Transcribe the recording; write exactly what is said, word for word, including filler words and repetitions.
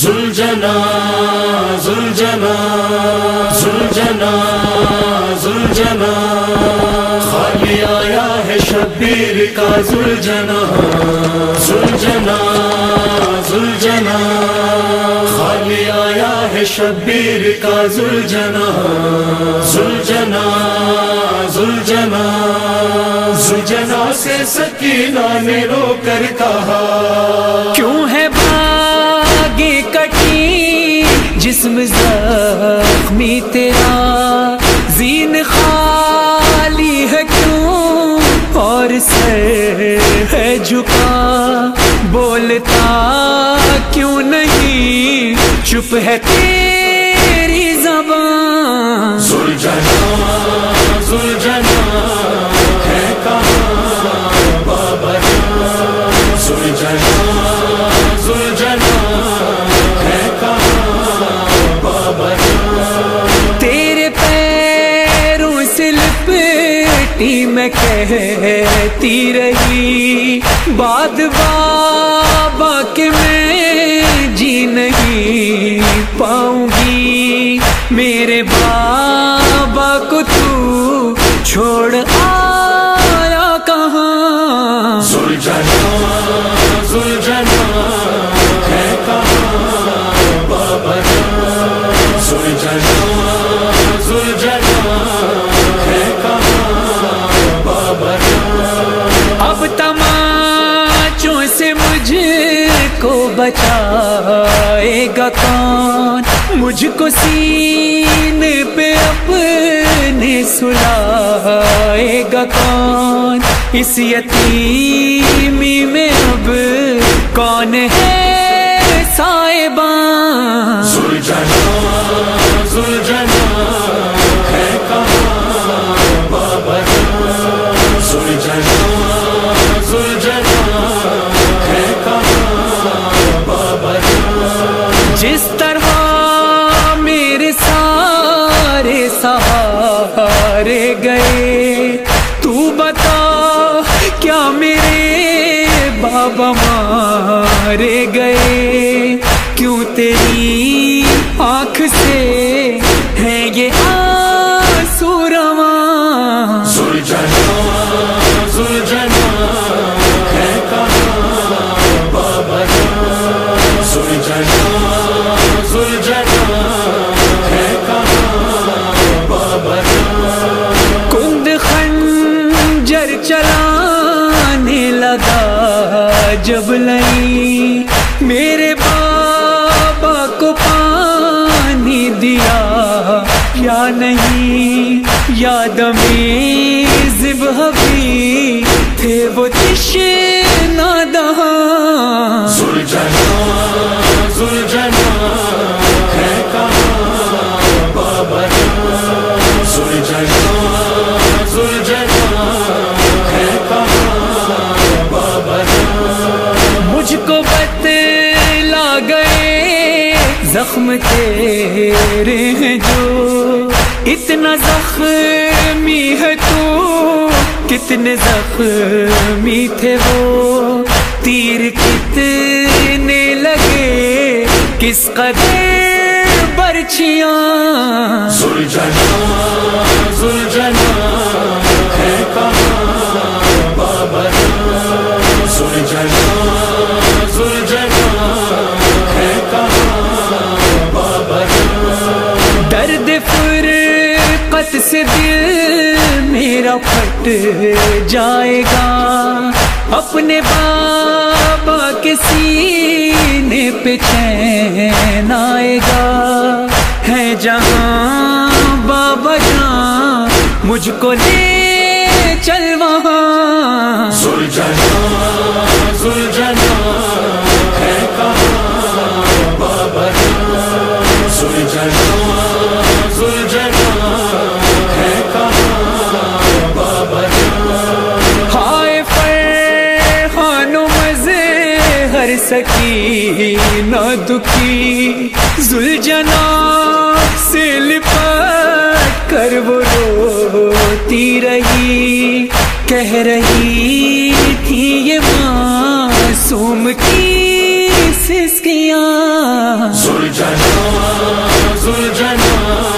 زلجنا زلجنا زلجنا زلجنا خالی آیا ہے شبیر کا زلجنا زلجنا زلجنا خالی آیا ہے شبیر کا زلجنا زلجنا زلجنا زلجنا سے سکینہ نے رو کر کہا کیوں ہے بھاگے کٹی جسم زخمی تیرا زین خالی ہے کیوں اور سر ہے جھکا بولتا کیوں نہیں چپ ہے تیری زبان زلجنا زلجنا ہے کہاں بابا جان زلجنا زلجنا ہے کہاں بابا جان تیرے پیروں سے لپٹی میں کہتی رہی بعد بابا کے میں جی نہیں پاؤں گی میرے بابا کو تو چھوڑ آیا کہاں زلجنا زلجنا ہے کہاں بابا جان زلجنا زلجنا ہے کہاں بابا جان اب تماچوں سے مجھ کو بچائے گا کون مجھ کو سینے پہ اپنے سلائے گا کون اس یتیمی میں اب کون ہے صاحبان زلجنا زلجنا ہے کہاں بابا جان زلجنا زلجنا ہے کہاں بابا جان جس طرح میرے سارے سہارے گئے تو بتا کیا میرے بابا مارے گئے کیوں تیری آنکھ سے ہے یہ آنسو رواں زلجنا زلجنا ہے کہاں بابا جان زلجنا زلجنا ہے کہاں بابا جان کند خنجر چلانے لگا جب لئی میرے بابا کو پانی دیا یا نہیں یاد میں ذبح بھی تھے وہ تشنہ دہاں زلجنا زلجنا ہے کہاں بابا جان زلجنا زلجنا ہے کہاں بابا جان مجھ کو بتلا گئے زخم تیرے ہیں جو اتنا زخمی ہے تو کتنے زخمی تھے وہ تیر کتنے لگے کس قدر برچیاں زلجنا زلجنا ہے کہاں بابا جان زلجنا زلجنا ہے کہاں بابا جان درد فرقت سے دل میرا پھٹ جائے گا اپنے بابا کے سینے پہ چین آئے گا ہے جہاں بابا جان مجھ کو لے چل وہاں زلجنا زلجنا ہے کہاں بابا جان زلجنا زلجنا ہے کہاں بابا جان ہائے فرحان و مزے ہر سکینہ دکھی زلجنا سے لپٹ کر وہ روتی رہی کہہ رہی تھی یہ معصوم کی سسکیاں. ذوالجلال ذوالجلال